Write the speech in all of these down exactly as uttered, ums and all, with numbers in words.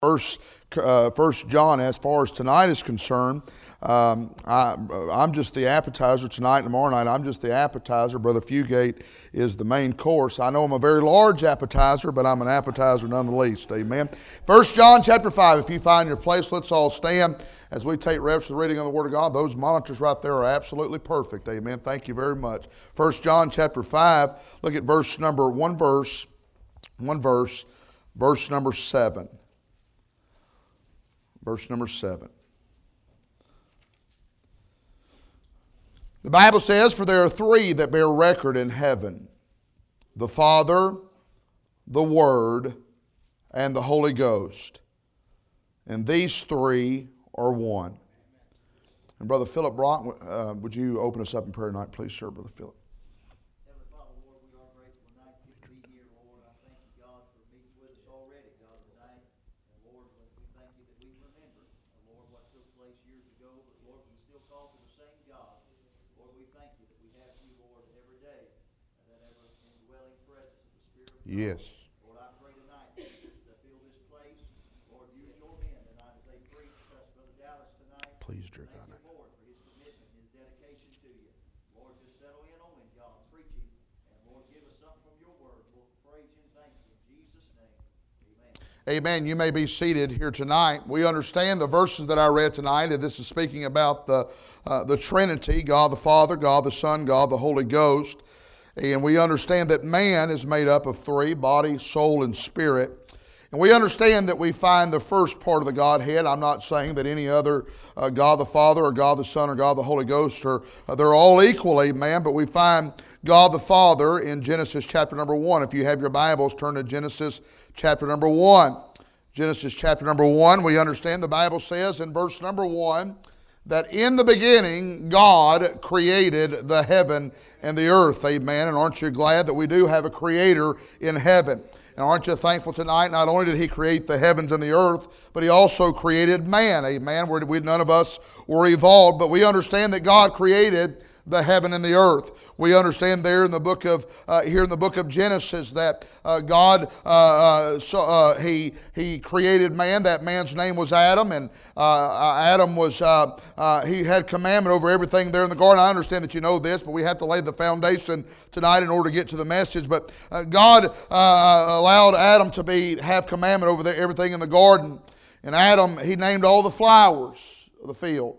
First, uh, First John, as far as tonight is concerned, um, I, I'm just the appetizer tonight and tomorrow night. I'm just the appetizer. Brother Fugate is the main course. I know I'm a very large appetizer, but I'm an appetizer none the least. Amen. First John chapter five. If you find your place, let's all stand as we take reverence to the reading of the Word of God. Those monitors right there are absolutely perfect. Amen. Thank you very much. First John chapter five. Look at verse number one verse, one verse, verse number seven. Verse number seven. The Bible says, "For there are three that bear record in heaven, the Father, the Word, and the Holy Ghost. And these three are one." And Brother Philip Brock, uh, would you open us up in prayer tonight, please, sir, Brother Philip? Heavenly Father, Lord, we are grateful tonight to be here, Lord. I thank you, God, for meeting with us already, God, tonight. And Lord, we thank you that we remember, Lord, what took place years ago. But Lord, we still call to the same God. Lord, we thank you that we have you, Lord, every day, and that ever indwelling presence of the Spirit of God. Yes. Lord, I pray tonight just to fill this place. Lord, use your men tonight as they preach. Bless Brother Dallas tonight. Please, dear Thank God. you, Lord, for his commitment, his dedication to you. Lord, just settle in on him, God, preaching. And Lord, give us something from your word. We'll praise you and thank you in Jesus' name. Amen. Amen. You may be seated here tonight. We understand the verses that I read tonight, and this is speaking about the, uh, the Trinity, God the Father, God the Son, God the Holy Ghost. And we understand that man is made up of three, body, soul, and spirit. And we understand that we find the first part of the Godhead. I'm not saying that any other uh, God the Father or God the Son or God the Holy Ghost are, uh, they're all equal, amen. But we find God the Father in Genesis chapter number one. If you have your Bibles, turn to Genesis chapter number one. Genesis chapter number one, we understand the Bible says in verse number one that in the beginning God created the heaven and the earth, amen. And aren't you glad that we do have a creator in heaven? And aren't you thankful tonight? Not only did he create the heavens and the earth, but he also created man, amen. Where we, none of us were evolved, but we understand that God created the heaven and the earth. We understand there in the book of uh, here in the book of Genesis that uh, God uh, uh, so, uh, he he created man. That man's name was Adam, and uh, Adam was uh, uh, he had commandment over everything there in the garden. I understand that you know this, but we have to lay the foundation tonight in order to get to the message. But uh, God uh, allowed Adam to be have commandment over the, everything in the garden, and Adam he named all the flowers of the field.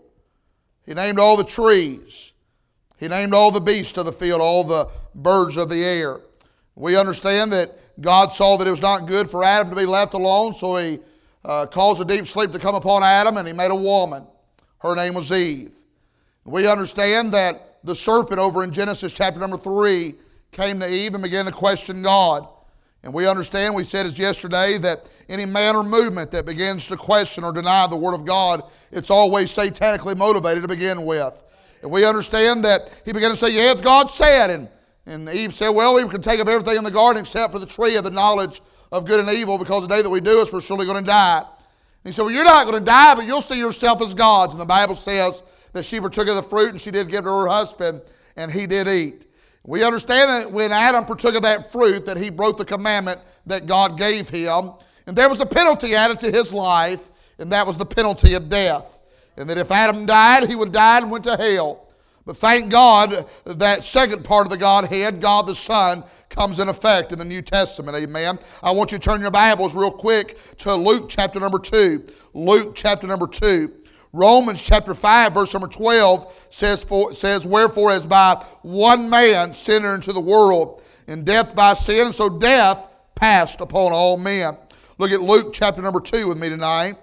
He named all the trees. He named all the beasts of the field, all the birds of the air. We understand that God saw that it was not good for Adam to be left alone, so he uh, caused a deep sleep to come upon Adam, and he made a woman. Her name was Eve. We understand that the serpent over in Genesis chapter number three came to Eve and began to question God. And we understand, we said it yesterday, that any man or movement that begins to question or deny the Word of God, it's always satanically motivated to begin with. And we understand that he began to say, yes, God said. And, and Eve said, well, we can take of everything in the garden except for the tree of the knowledge of good and evil, because the day that we do this, we're surely going to die. And he said, well, you're not going to die, but you'll see yourself as gods. And the Bible says that she partook of the fruit, and she did give to her husband, and he did eat. We understand that when Adam partook of that fruit, that he broke the commandment that God gave him. And there was a penalty added to his life, and that was the penalty of death. And that if Adam died, he would have died and went to hell. But thank God that second part of the Godhead, God the Son, comes in effect in the New Testament. Amen. I want you to turn your Bibles real quick to Luke chapter number two. Luke chapter number two. Romans chapter five, verse number twelve says, for, says wherefore as by one man sin entered into the world, and death by sin, and so death passed upon all men. Look at Luke chapter number two with me tonight.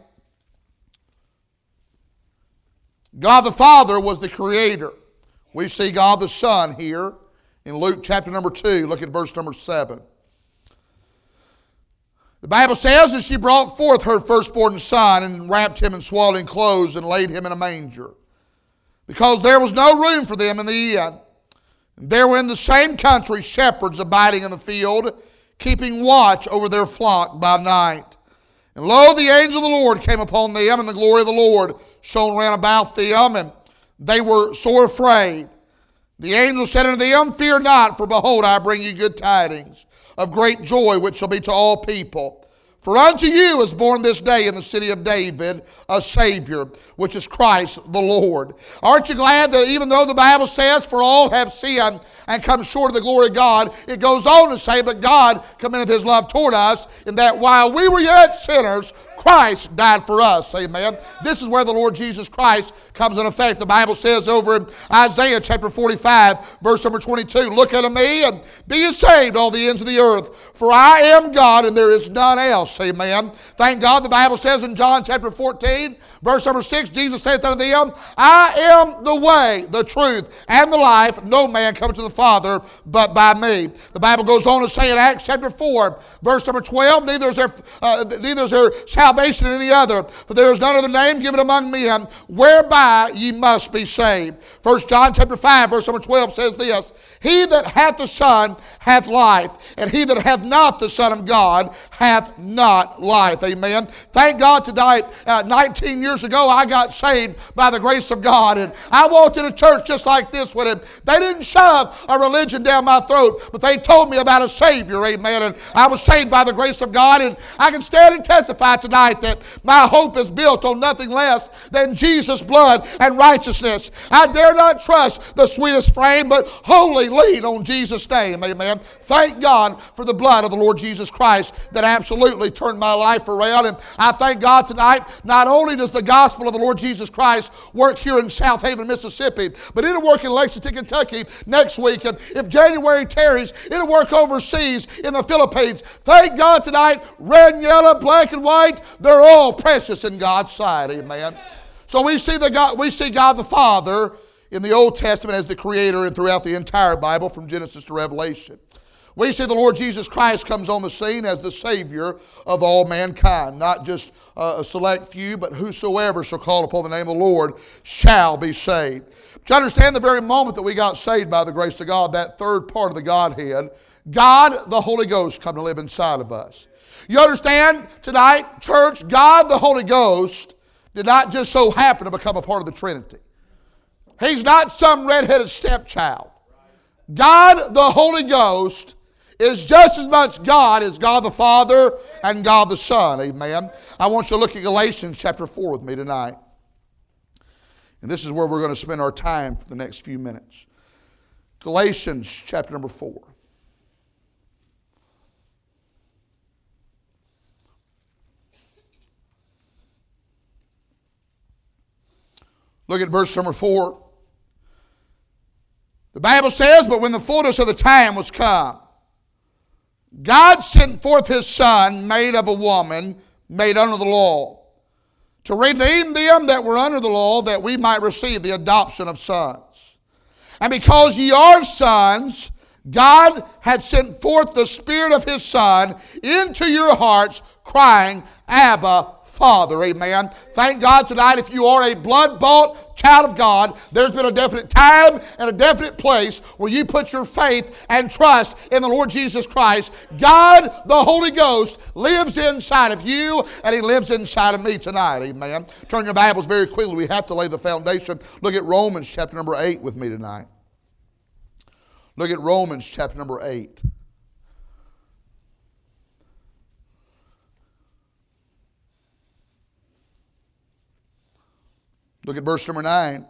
God the Father was the creator. We see God the Son here in Luke chapter number two. Look at verse number seven. The Bible says that she brought forth her firstborn son and wrapped him in swaddling clothes and laid him in a manger, because there was no room for them in the inn. And there were in the same country shepherds abiding in the field, keeping watch over their flock by night. And lo, the angel of the Lord came upon them, and the glory of the Lord shone round about them, and they were sore afraid. The angel said unto them, fear not, for behold, I bring you good tidings of great joy, which shall be to all people. For unto you is born this day in the city of David a Savior, which is Christ the Lord. Aren't you glad that even though the Bible says, for all have sinned and come short of the glory of God, it goes on to say, but God commendeth his love toward us, in that while we were yet sinners, Christ died for us. Amen. This is where the Lord Jesus Christ comes in effect. The Bible says over in Isaiah chapter forty-five, verse number twenty-two, look unto me and be ye saved, all the ends of the earth. For I am God and there is none else. Amen. Thank God the Bible says in John chapter fourteen, verse number six, Jesus saith unto them, I am the way, the truth, and the life. No man cometh to the Father but by me. The Bible goes on to say in Acts chapter four, verse number twelve, neither is there, uh, neither is there salvation in any other, for there is none other name given among men whereby ye must be saved. First John chapter five, verse number twelve says this, he that hath the Son hath life, and he that hath not the Son of God hath not life. Amen. Thank God tonight, uh, nineteen years ago, I got saved by the grace of God, and I walked in a church just like this with him. They didn't shove a religion down my throat, but they told me about a Savior. Amen. And I was saved by the grace of God, and I can stand and testify tonight that my hope is built on nothing less than Jesus' blood and righteousness. I dare not trust the sweetest frame, but wholly lean on Jesus' name. Amen. Thank God for the blood of the Lord Jesus Christ that absolutely turned my life around. And I thank God tonight, not only does the gospel of the Lord Jesus Christ work here in South Haven, Mississippi, but it'll work in Lexington, Kentucky next week. And if January tarries, it'll work overseas in the Philippines. Thank God tonight, red and yellow, black and white, they're all precious in God's sight. Amen. So we see, the God, we see God the Father in the Old Testament as the creator and throughout the entire Bible from Genesis to Revelation. We see the Lord Jesus Christ comes on the scene as the Savior of all mankind. Not just uh, a select few, but whosoever shall call upon the name of the Lord shall be saved. But you understand the very moment that we got saved by the grace of God, that third part of the Godhead, God the Holy Ghost come to live inside of us. You understand tonight, church, God the Holy Ghost did not just so happen to become a part of the Trinity. He's not some red-headed stepchild. God the Holy Ghost is just as much God as God the Father and God the Son. Amen. I want you to look at Galatians chapter four with me tonight. And this is where we're going to spend our time for the next few minutes. Galatians chapter number four. Look at verse number four. The Bible says, but when the fullness of the time was come, God sent forth his Son, made of a woman, made under the law, to redeem them that were under the law, that we might receive the adoption of sons. And because ye are sons, God had sent forth the Spirit of his Son into your hearts, crying, Abba, Father. Amen. Thank God tonight, if you are a blood-bought child of God, there's been a definite time and a definite place where you put your faith and trust in the Lord Jesus Christ. God, the Holy Ghost, lives inside of you, and he lives inside of me tonight. Amen. Turn your Bibles very quickly. We have to lay the foundation. Look at Romans chapter number eight with me tonight. Look at Romans chapter number eight. Look at verse number nine.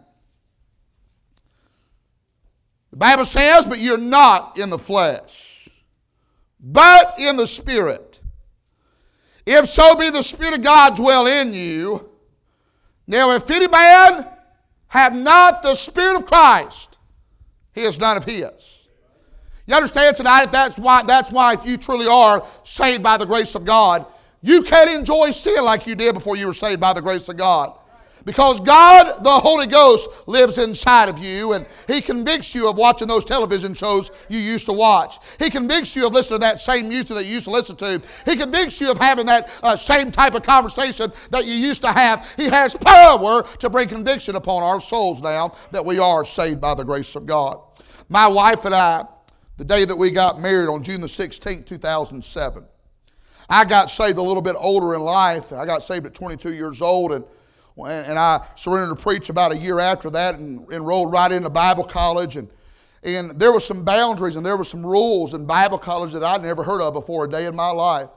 The Bible says, but you're not in the flesh, but in the Spirit. If so be the Spirit of God dwell in you. Now if any man have not the Spirit of Christ, he is none of his. You understand tonight, that's why, that's why if you truly are saved by the grace of God, you can't enjoy sin like you did before you were saved by the grace of God. Because God, the Holy Ghost, lives inside of you, and he convicts you of watching those television shows you used to watch. He convicts you of listening to that same music that you used to listen to. He convicts you of having that uh, same type of conversation that you used to have. He has power to bring conviction upon our souls now that we are saved by the grace of God. My wife and I, the day that we got married on June the sixteenth, two thousand seven, I got saved a little bit older in life. I got saved at twenty-two years old, and And I surrendered to preach about a year after that and enrolled right into Bible college. And, and there were some boundaries and there were some rules in Bible college that I'd never heard of before a day in my life.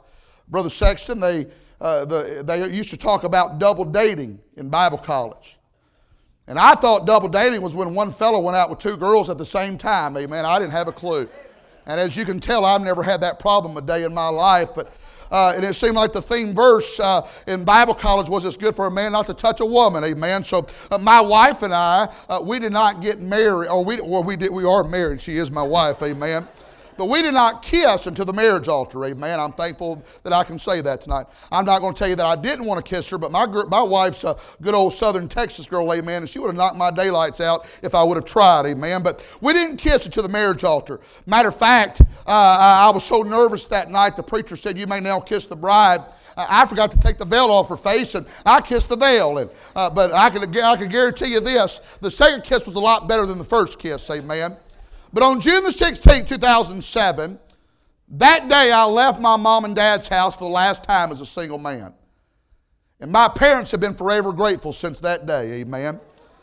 Brother Sexton, they, uh, the, they used to talk about double dating in Bible college. And I thought double dating was when one fellow went out with two girls at the same time. Amen. I didn't have a clue. And as you can tell, I've never had that problem a day in my life. But uh, and it seemed like the theme verse uh, in Bible college was, it's good for a man not to touch a woman. Amen. So uh, my wife and I, uh, we did not get married. Or we, well, we, did, we are married. She is my wife. Amen. But we did not kiss until the marriage altar, amen. I'm thankful that I can say that tonight. I'm not going to tell you that I didn't want to kiss her, but my my wife's a good old Southern Texas girl, amen, and she would have knocked my daylights out if I would have tried, amen. But we didn't kiss until the marriage altar. Matter of fact, uh, I was so nervous that night, the preacher said, you may now kiss the bride. I forgot to take the veil off her face, and I kissed the veil. And uh, but I can, I can guarantee you this, the second kiss was a lot better than the first kiss, amen. But on June the sixteenth, two thousand seven, that day I left my mom and dad's house for the last time as a single man. And my parents have been forever grateful since that day, amen.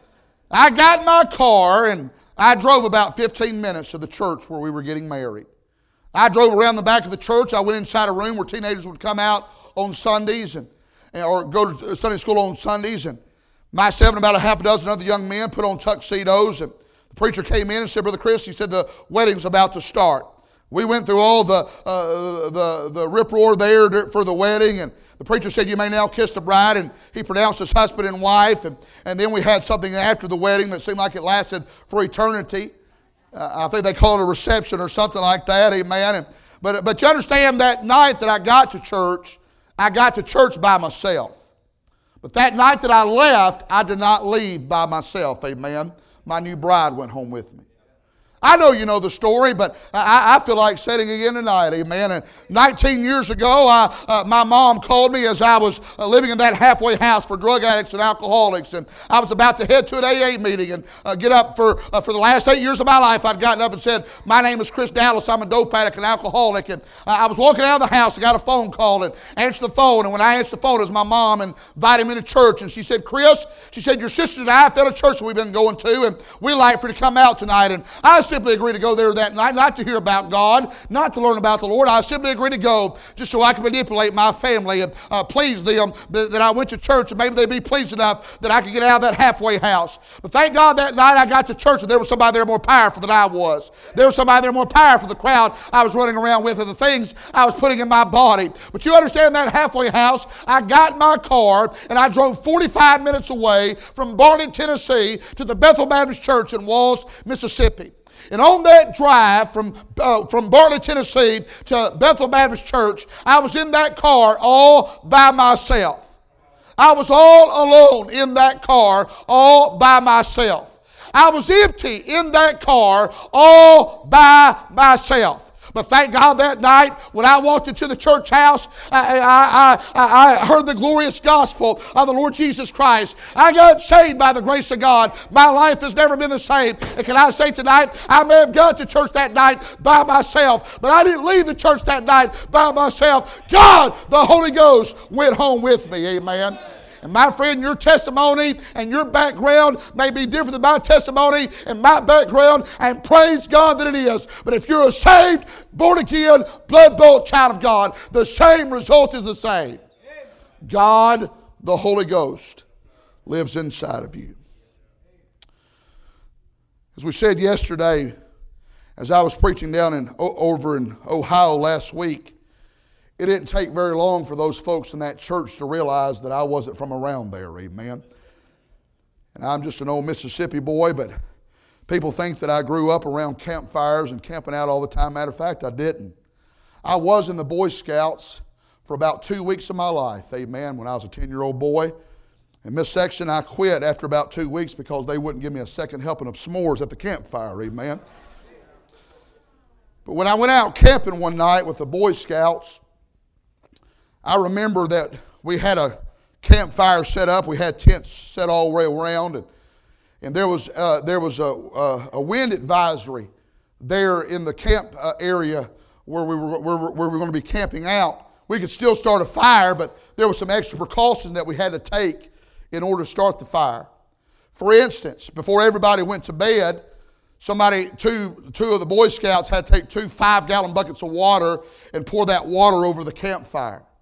I got in my car and I drove about fifteen minutes to the church where we were getting married. I drove around the back of the church. I went inside a room where teenagers would come out on Sundays and, or go to Sunday school on Sundays. And myself and about a half a dozen other young men put on tuxedos, and the preacher came in and said, Brother Chris, he said, the wedding's about to start. We went through all the uh, the, the rip-roar there for the wedding, and the preacher said, you may now kiss the bride, and he pronounced us husband and wife, and, and then we had something after the wedding that seemed like it lasted for eternity. Uh, I think they call it a reception or something like that, amen. And, but, but you understand, that night that I got to church, I got to church by myself. But that night that I left, I did not leave by myself, amen. My new bride went home with me. I know you know the story, but I, I feel like saying again tonight, amen. And nineteen years ago, I, uh, my mom called me as I was uh, living in that halfway house for drug addicts and alcoholics, and I was about to head to an A A meeting and uh, get up for uh, for the last eight years of my life. I'd gotten up and said, my name is Chris Dallas, I'm a dope addict and alcoholic, and uh, I was walking out of the house, I got a phone call and answered the phone, and when I answered the phone, it was my mom and invited me to church, and she said, Chris, she said, your sister and I felt a church that we've been going to, and we'd like for you to come out tonight. And I simply agreed to go there that night, not to hear about God, not to learn about the Lord. I simply agreed to go just so I could manipulate my family and uh, please them, that I went to church, and maybe they'd be pleased enough that I could get out of that halfway house. But thank God that night I got to church and there was somebody there more powerful than I was. There was somebody there more powerful than the crowd I was running around with and the things I was putting in my body. But you understand, that halfway house, I got in my car and I drove forty-five minutes away from Barney, Tennessee to the Bethel Baptist Church in Walls, Mississippi. And on that drive from, uh, from Bartley, Tennessee to Bethel Baptist Church, I was in that car all by myself. I was all alone in that car all by myself. I was empty in that car all by myself. But thank God that night when I walked into the church house, I, I, I, I heard the glorious gospel of the Lord Jesus Christ. I got saved by the grace of God. My life has never been the same. And can I say tonight, I may have gone to church that night by myself, but I didn't leave the church that night by myself. God, the Holy Ghost, went home with me. Amen. And my friend, your testimony and your background may be different than my testimony and my background, and praise God that it is. But if you're a saved, born-again, blood-bought child of God, the same result is the same. God, the Holy Ghost, lives inside of you. As we said yesterday, as I was preaching down in over in Ohio last week, it didn't take very long for those folks in that church to realize that I wasn't from around there, amen. And I'm just an old Mississippi boy, but people think that I grew up around campfires and camping out all the time. Matter of fact, I didn't. I was in the Boy Scouts for about two weeks of my life, amen, when I was a ten-year-old boy. In Miss Section, I quit after about two weeks because they wouldn't give me a second helping of s'mores at the campfire, amen. But when I went out camping one night with the Boy Scouts, I remember that we had a campfire set up. We had tents set all the way around, and, and there was uh, there was a, a, a wind advisory there in the camp uh, area where we were where, where we were going to be camping out. We could still start a fire, but there was some extra precautions that we had to take in order to start the fire. For instance, before everybody went to bed, somebody, two, two of the Boy Scouts had to take two five-gallon buckets of water and pour that water over the campfire.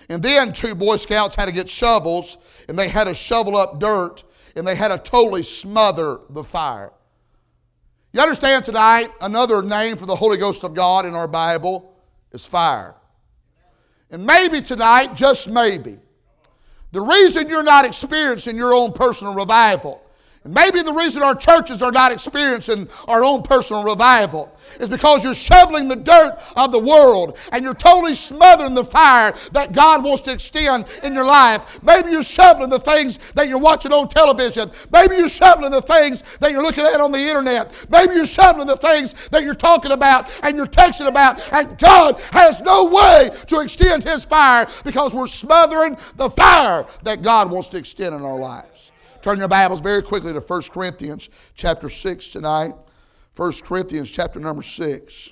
And then two Boy Scouts had to get shovels, and they had to shovel up dirt, and they had to totally smother the fire. You understand tonight, another name for the Holy Ghost of God in our Bible is fire. And maybe tonight, just maybe, the reason you're not experiencing your own personal revival, and maybe the reason our churches are not experiencing our own personal revival, is because you're shoveling the dirt of the world and you're totally smothering the fire that God wants to extend in your life. Maybe you're shoveling the things that you're watching on television. Maybe you're shoveling the things that you're looking at on the internet. Maybe you're shoveling the things that you're talking about and you're texting about, and God has no way to extend His fire because we're smothering the fire that God wants to extend in our lives. Turn your Bibles very quickly to First Corinthians chapter six tonight. First Corinthians chapter number six.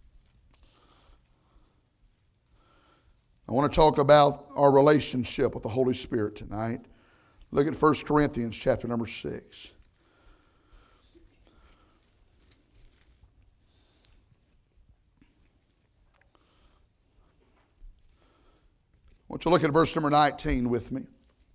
I want to talk about our relationship with the Holy Spirit tonight. Look at First Corinthians chapter number six. I want you to look at verse number nineteen with me.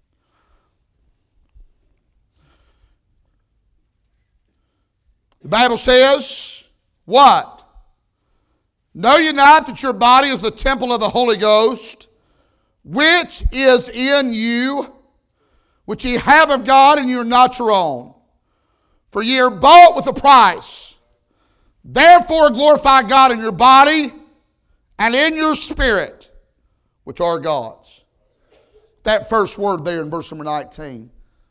The Bible says, what? Know ye not that your body is the temple of the Holy Ghost, which is in you, which ye have of God, and ye are not your own? For ye are bought with a price. Therefore glorify God in your body and in your spirit, which are God's. That first word there in verse number nineteen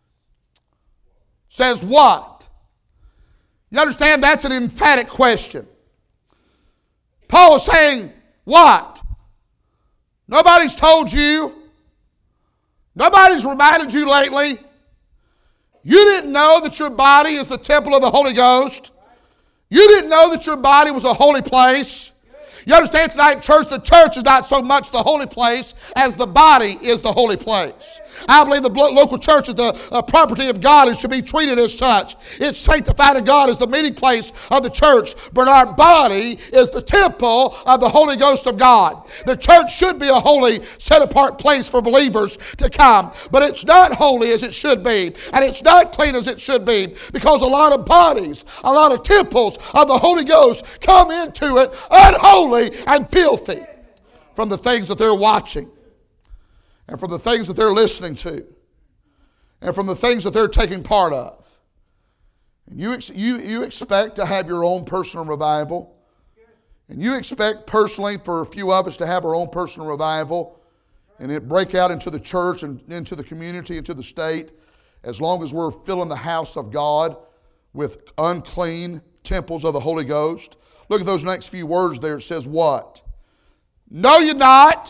says what? You understand, that's an emphatic question. Paul is saying, what? Nobody's told you. Nobody's reminded you lately. You didn't know that your body is the temple of the Holy Ghost. You didn't know that your body was a holy place. You understand tonight, church, the church is not so much the holy place as the body is the holy place. I believe the local church is the uh, property of God and should be treated as such. It's sanctified of God as the meeting place of the church, but our body is the temple of the Holy Ghost of God. The church should be a holy, set-apart place for believers to come, but it's not holy as it should be, and it's not clean as it should be, because a lot of bodies, a lot of temples of the Holy Ghost come into it unholy and filthy from the things that they're watching, and from the things that they're listening to, and from the things that they're taking part of. And you, ex- you, you expect to have your own personal revival, and you expect personally for a few of us to have our own personal revival, and it break out into the church and into the community, into the state, as long as we're filling the house of God with unclean temples of the Holy Ghost. Look at those next few words there. It says what? Know ye not?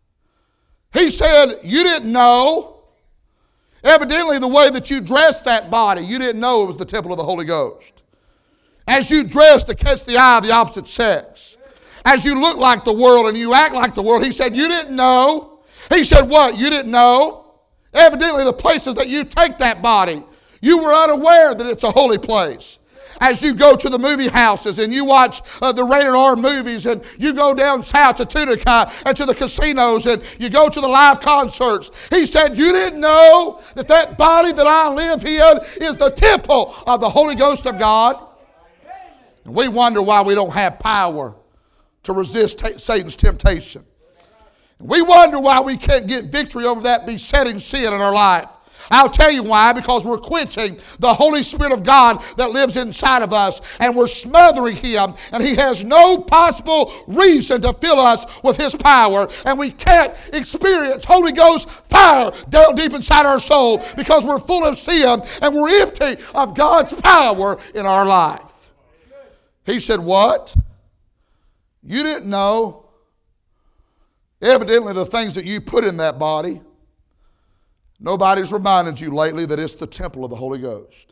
He said, you didn't know. Evidently, the way that you dressed that body, you didn't know it was the temple of the Holy Ghost. As you dressed to catch the eye of the opposite sex, as you look like the world and you act like the world, he said, you didn't know. He said, what? You didn't know? Evidently, the places that you take that body, you were unaware that it's a holy place. As you go to the movie houses and you watch uh, the rated R movies, and you go down south to Tunica and to the casinos, and you go to the live concerts. He said, you didn't know that that body that I live in is the temple of the Holy Ghost of God? And we wonder why we don't have power to resist t- Satan's temptation. And we wonder why we can't get victory over that besetting sin in our life. I'll tell you why, because we're quenching the Holy Spirit of God that lives inside of us, and we're smothering Him, and He has no possible reason to fill us with His power, and we can't experience Holy Ghost fire down deep inside our soul because we're full of sin and we're empty of God's power in our life. He said, what? You didn't know? Evidently the things that you put in that body, nobody's reminded you lately that it's the temple of the Holy Ghost.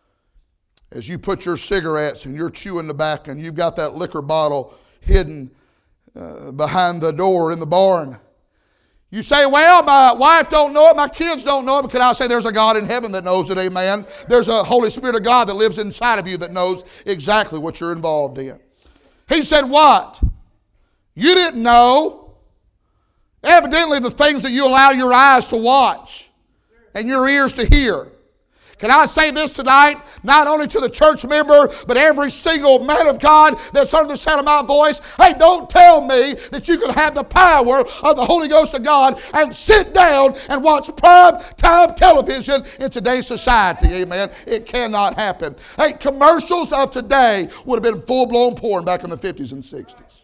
As you put your cigarettes and you're chewing tobacco and you've got that liquor bottle hidden uh, behind the door in the barn. You say, well, my wife don't know it, my kids don't know it, but can I say there's a God in heaven that knows it, amen? There's a Holy Spirit of God that lives inside of you that knows exactly what you're involved in. He said, what? You didn't know? Evidently, the things that you allow your eyes to watch and your ears to hear. Can I say this tonight? Not only to the church member, but every single man of God that's under the sound of my voice. Hey, don't tell me that you can have the power of the Holy Ghost of God and sit down and watch prime time television in today's society. Amen. It cannot happen. Hey, commercials of today would have been full-blown porn back in the fifties and sixties.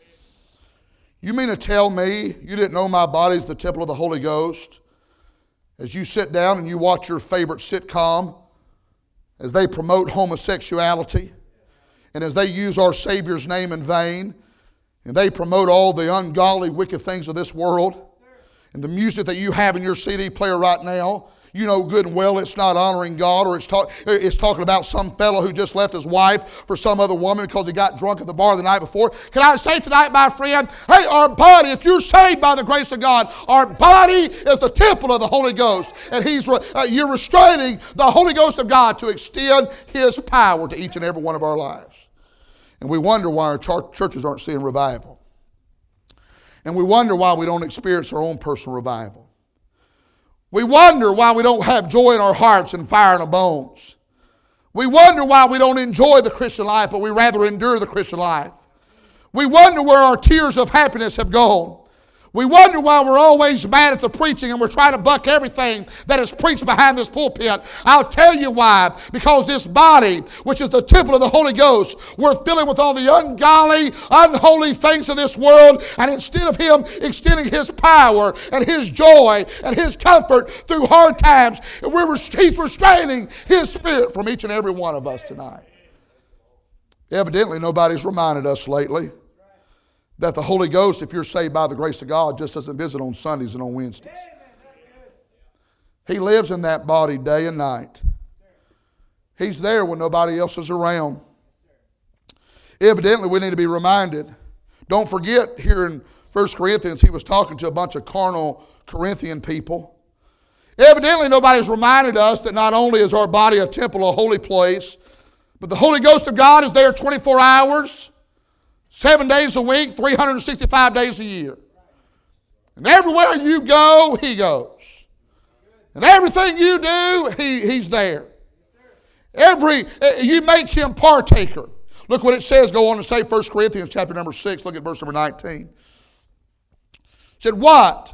You mean to tell me you didn't know my body's the temple of the Holy Ghost? As you sit down and you watch your favorite sitcom, as they promote homosexuality, and as they use our Savior's name in vain, and they promote all the ungodly, wicked things of this world, and the music that you have in your C D player right now, you know good and well it's not honoring God, or it's, talk, it's talking about some fellow who just left his wife for some other woman because he got drunk at the bar the night before. Can I say tonight, my friend, hey, our body, if you're saved by the grace of God, our body is the temple of the Holy Ghost. And he's uh, you're restraining the Holy Ghost of God to extend His power to each and every one of our lives. And we wonder why our ch- churches aren't seeing revival. And we wonder why we don't experience our own personal revival. We wonder why we don't have joy in our hearts and fire in our bones. We wonder why we don't enjoy the Christian life, but we rather endure the Christian life. We wonder where our tears of happiness have gone. We wonder why we're always mad at the preaching and we're trying to buck everything that is preached behind this pulpit. I'll tell you why. Because this body, which is the temple of the Holy Ghost, we're filling with all the ungodly, unholy things of this world. And instead of Him extending His power and His joy and His comfort through hard times, we're, He's restraining His Spirit from each and every one of us tonight. Evidently, nobody's reminded us lately that the Holy Ghost, if you're saved by the grace of God, just doesn't visit on Sundays and on Wednesdays. He lives in that body day and night. He's there when nobody else is around. Evidently, we need to be reminded. Don't forget, here in First Corinthians, he was talking to a bunch of carnal Corinthian people. Evidently, nobody's reminded us that not only is our body a temple, a holy place, but the Holy Ghost of God is there twenty-four hours, seven days a week, three hundred sixty-five days a year. And everywhere you go, He goes. And everything you do, he, He's there. Every, you make Him partaker. Look what it says, go on to say, First Corinthians chapter number six, look at verse number nineteen. It said, what?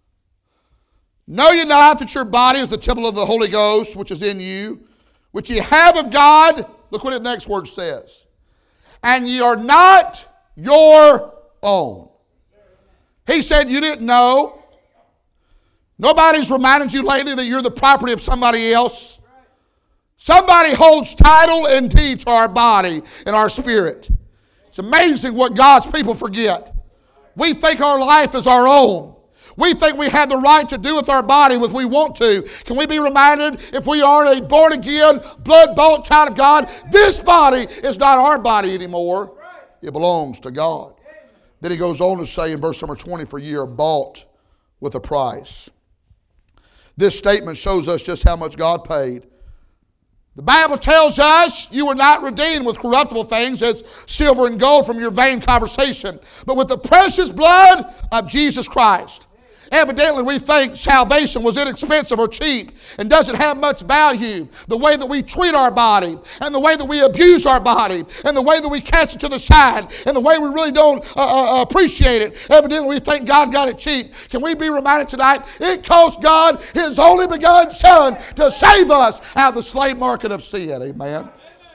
Know ye not that your body is the temple of the Holy Ghost, which is in you, which ye have of God? Look what the next word says. And ye are not your own. He said you didn't know. Nobody's reminded you lately that you're the property of somebody else. Somebody holds title and deed to our body and our spirit. It's amazing what God's people forget. We think our life is our own. We think we have the right to do with our body what we want to. Can we be reminded, if we are a born-again, blood-bought child of God, this body is not our body anymore. It belongs to God. Then he goes on to say in verse number twenty, for ye are bought with a price. This statement shows us just how much God paid. The Bible tells us you were not redeemed with corruptible things as silver and gold from your vain conversation, but with the precious blood of Jesus Christ. Evidently, we think salvation was inexpensive or cheap and doesn't have much value. The way that we treat our body and the way that we abuse our body and the way that we catch it to the side and the way we really don't uh, uh, appreciate it. Evidently, we think God got it cheap. Can we be reminded tonight, it cost God His only begotten Son to save us out of the slave market of sin. Amen.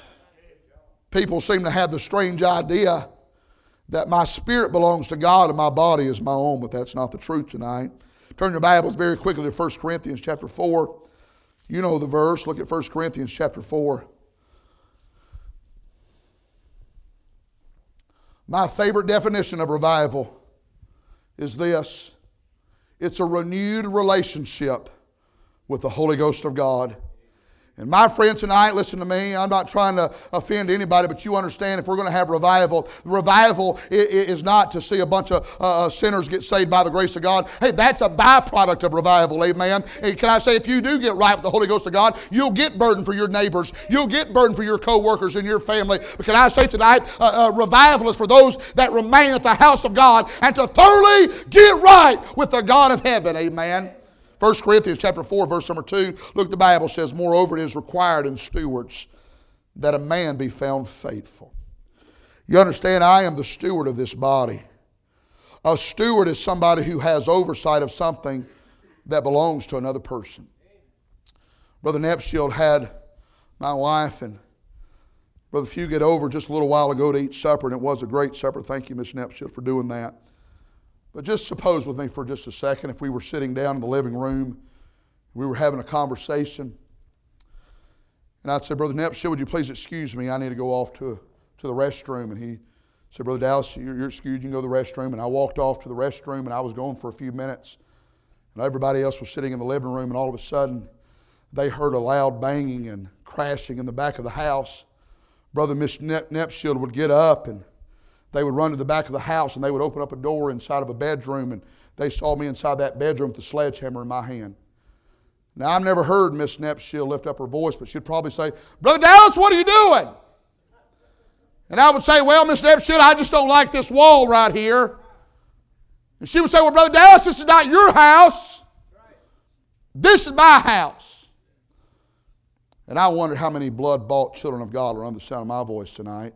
People seem to have the strange idea that my spirit belongs to God and my body is my own, but that's not the truth tonight. Turn your Bibles very quickly to First Corinthians chapter four. You know the verse. Look at First Corinthians chapter four. My favorite definition of revival is this. It's a renewed relationship with the Holy Ghost of God. And my friend tonight, listen to me, I'm not trying to offend anybody, but you understand if we're going to have revival, revival is not to see a bunch of uh, sinners get saved by the grace of God. Hey, that's a byproduct of revival, amen. Hey, can I say, if you do get right with the Holy Ghost of God, you'll get burden for your neighbors. You'll get burden for your co-workers and your family. But can I say tonight, uh, uh, revival is for those that remain at the house of God and to thoroughly get right with the God of heaven, amen. First Corinthians chapter four, verse number two, look, the Bible says, moreover, it is required in stewards that a man be found faithful. You understand, I am the steward of this body. A steward is somebody who has oversight of something that belongs to another person. Brother Nepshield had my wife and Brother Fugate over just a little while ago to eat supper, and it was a great supper. Thank you, Miss Nepshield, for doing that. But just suppose with me for just a second, if we were sitting down in the living room, we were having a conversation, and I'd say, Brother Nepshield, would you please excuse me? I need to go off to, to the restroom. And he said, Brother Dallas, you're, you're excused, you can go to the restroom. And I walked off to the restroom, and I was gone for a few minutes. And everybody else was sitting in the living room, and all of a sudden, they heard a loud banging and crashing in the back of the house. Brother Miss Nepshield would get up, and they would run to the back of the house, and they would open up a door inside of a bedroom, and they saw me inside that bedroom with a sledgehammer in my hand. Now, I've never heard Miss Nepshield lift up her voice, but she'd probably say, Brother Dallas, what are you doing? And I would say, well, Miss Nepshield, I just don't like this wall right here. And she would say, well, Brother Dallas, this is not your house. This is my house. And I wonder how many blood-bought children of God are under the sound of my voice tonight.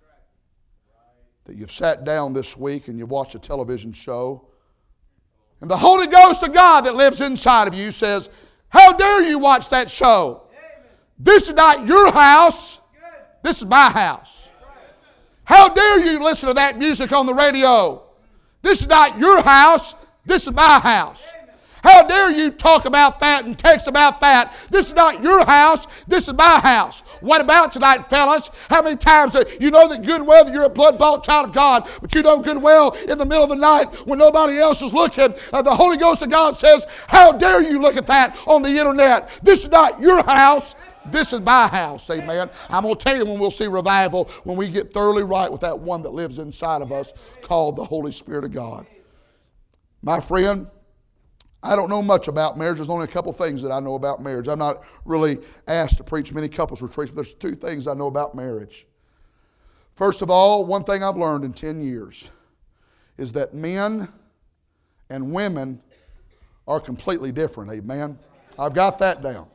That you've sat down this week and you've watched a television show, and the Holy Ghost of God that lives inside of you says, how dare you watch that show? Amen. This is not your house. This is my house. How dare you listen to that music on the radio? This is not your house. This is my house. How dare you talk about that and text about that? This is not your house. This is my house. What about tonight, fellas? How many times uh, you know that good and well that you're a blood-bought child of God, but you know good and well in the middle of the night when nobody else is looking, uh, the Holy Ghost of God says, how dare you look at that on the internet? This is not your house. This is my house, amen. I'm going to tell you when we'll see revival, when we get thoroughly right with that one that lives inside of us called the Holy Spirit of God. My friend, I don't know much about marriage. There's only a couple things that I know about marriage. I'm not really asked to preach many couples retreats, but there's two things I know about marriage. First of all, one thing I've learned in ten years is that men and women are completely different, amen. I've got that down.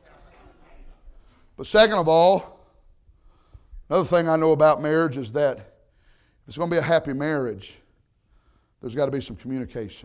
But second of all, another thing I know about marriage is that if it's going to be a happy marriage, there's got to be some communication.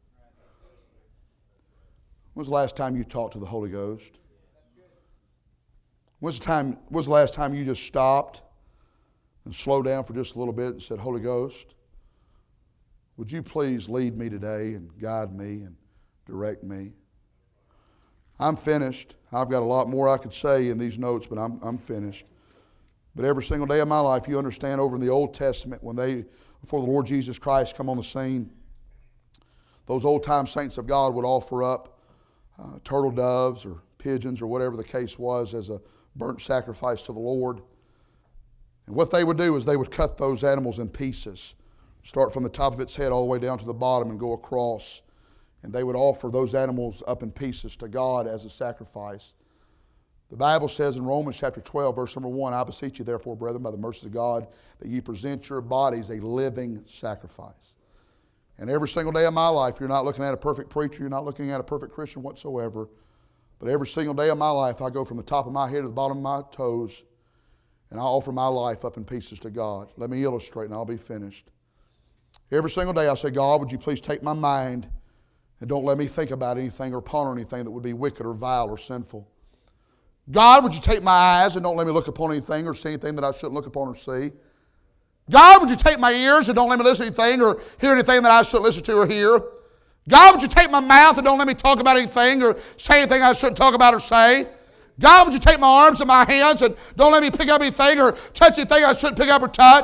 When's the last time you talked to the Holy Ghost? When's the time, when's the last time you just stopped and slowed down for just a little bit and said, Holy Ghost, would you please lead me today and guide me and direct me? I'm finished. I've got a lot more I could say in these notes, but I'm, I'm finished. But every single day of my life, you understand, over in the Old Testament, when they, before the Lord Jesus Christ come on the scene, those old-time saints of God would offer up Uh, turtle doves or pigeons or whatever the case was as a burnt sacrifice to the Lord. And what they would do is they would cut those animals in pieces, start from the top of its head all the way down to the bottom and go across. And they would offer those animals up in pieces to God as a sacrifice. The Bible says in Romans chapter twelve, verse number one, I beseech you therefore, brethren, by the mercy of God, that ye present your bodies a living sacrifice. And every single day of my life, you're not looking at a perfect preacher, you're not looking at a perfect Christian whatsoever, but every single day of my life, I go from the top of my head to the bottom of my toes, and I offer my life up in pieces to God. Let me illustrate, and I'll be finished. Every single day, I say, God, would you please take my mind, and don't let me think about anything or ponder anything that would be wicked or vile or sinful. God, would you take my eyes, and don't let me look upon anything or see anything that I shouldn't look upon or see. God, would you take my ears and don't let me listen to anything or hear anything that I shouldn't listen to or hear? God, would you take my mouth and don't let me talk about anything or say anything I shouldn't talk about or say? God, would you take my arms and my hands and don't let me pick up anything or touch anything I shouldn't pick up or touch?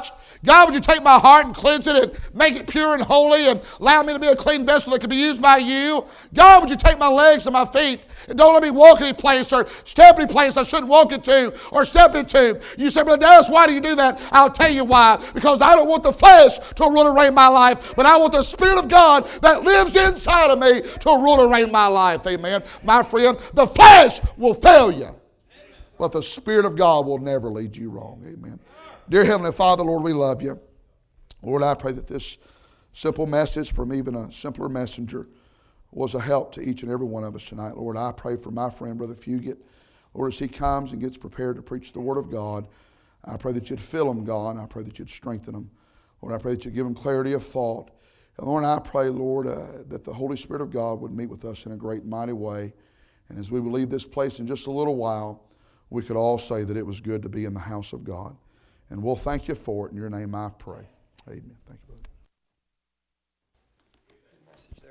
God, would you take my heart and cleanse it and make it pure and holy and allow me to be a clean vessel that can be used by you? God, would you take my legs and my feet and don't let me walk any place or step any place I shouldn't walk into or step into? You say, Brother Dallas, why do you do that? I'll tell you why. Because I don't want the flesh to rule and reign my life, but I want the Spirit of God that lives inside of me to rule and reign my life. Amen. My friend, the flesh will fail you, but the Spirit of God will never lead you wrong. Amen. Dear Heavenly Father, Lord, we love you. Lord, I pray that this simple message from even a simpler messenger was a help to each and every one of us tonight. Lord, I pray for my friend, Brother Fugit. Lord, as he comes and gets prepared to preach the Word of God, I pray that you'd fill him, God. I pray that you'd strengthen him. Lord, I pray that you'd give him clarity of thought. And Lord, I pray, Lord, uh, that the Holy Spirit of God would meet with us in a great, mighty way. And as we will leave this place in just a little while, we could all say that it was good to be in the house of God. And we'll thank you for it. In your name I pray. Amen. Thank you, brother.